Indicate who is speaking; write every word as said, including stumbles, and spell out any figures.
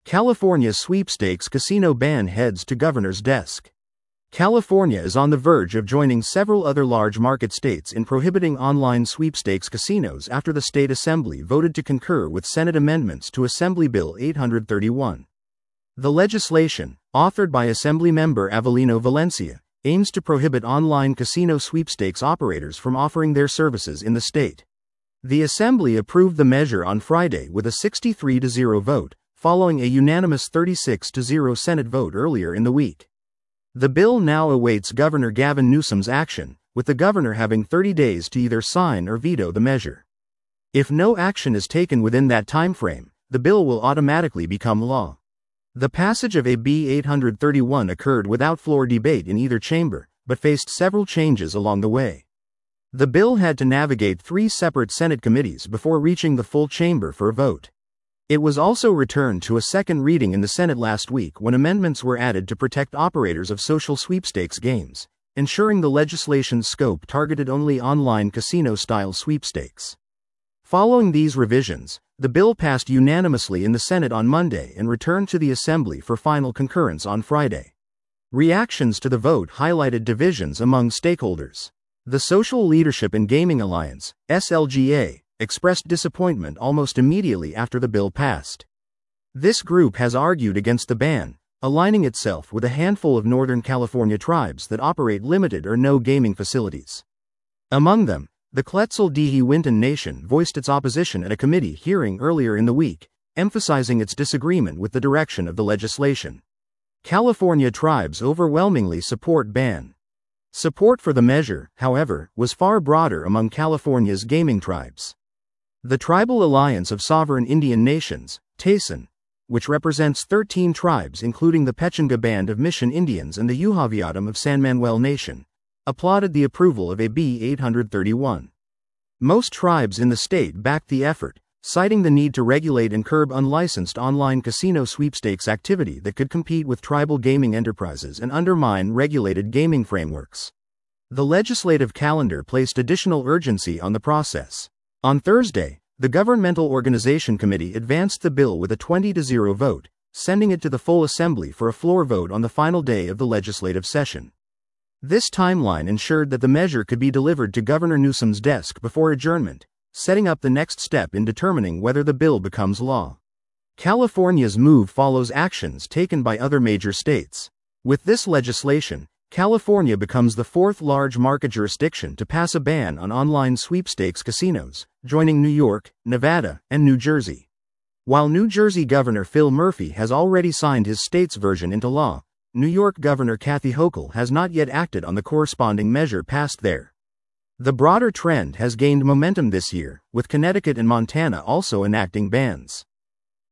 Speaker 1: California sweepstakes casino ban heads to governor's desk. California is on the verge of joining several other large market states in prohibiting online sweepstakes casinos after the state assembly voted to concur with Senate amendments to Assembly Bill eight hundred thirty-one. The legislation, authored by Assemblymember Avelino Valencia, aims to prohibit online casino sweepstakes operators from offering their services in the state. The Assembly approved the measure on Friday with a sixty-three to zero vote, following a unanimous thirty-six to zero Senate vote earlier in the week. The bill now awaits Governor Gavin Newsom's action, with the governor having thirty days to either sign or veto the measure. If no action is taken within that timeframe, the bill will automatically become law. The passage of A B eight hundred thirty-one occurred without floor debate in either chamber, but faced several changes along the way. The bill had to navigate three separate Senate committees before reaching the full chamber for a vote. It was also returned to a second reading in the Senate last week when amendments were added to protect operators of social sweepstakes games, ensuring the legislation's scope targeted only online casino-style sweepstakes. Following these revisions, the bill passed unanimously in the Senate on Monday and returned to the Assembly for final concurrence on Friday. Reactions to the vote highlighted divisions among stakeholders. The Social Leadership in Gaming Alliance, S L G A, expressed disappointment almost immediately after the bill passed. This group has argued against the ban, aligning itself with a handful of Northern California tribes that operate limited or no gaming facilities. Among them, the Quetzal-Tehuantsin Nation voiced its opposition at a committee hearing earlier in the week, emphasizing its disagreement with the direction of the legislation. California tribes overwhelmingly support ban. Support for the measure, however, was far broader among California's gaming tribes. The Tribal Alliance of Sovereign Indian Nations, TASIN, which represents thirteen tribes including the Pechenga Band of Mission Indians and the Yuhaviatum of San Manuel Nation, applauded the approval of A B eight hundred thirty-one. Most tribes in the state backed the effort, citing the need to regulate and curb unlicensed online casino sweepstakes activity that could compete with tribal gaming enterprises and undermine regulated gaming frameworks. The legislative calendar placed additional urgency on the process. On Thursday, the Governmental Organization Committee advanced the bill with a twenty to zero vote, sending it to the full Assembly for a floor vote on the final day of the legislative session. This timeline ensured that the measure could be delivered to Governor Newsom's desk before adjournment, setting up the next step in determining whether the bill becomes law. California's move follows actions taken by other major states. With this legislation, California becomes the fourth large market jurisdiction to pass a ban on online sweepstakes casinos, joining New York, Nevada, and New Jersey. While New Jersey Governor Phil Murphy has already signed his state's version into law, New York Governor Kathy Hochul has not yet acted on the corresponding measure passed there. The broader trend has gained momentum this year, with Connecticut and Montana also enacting bans.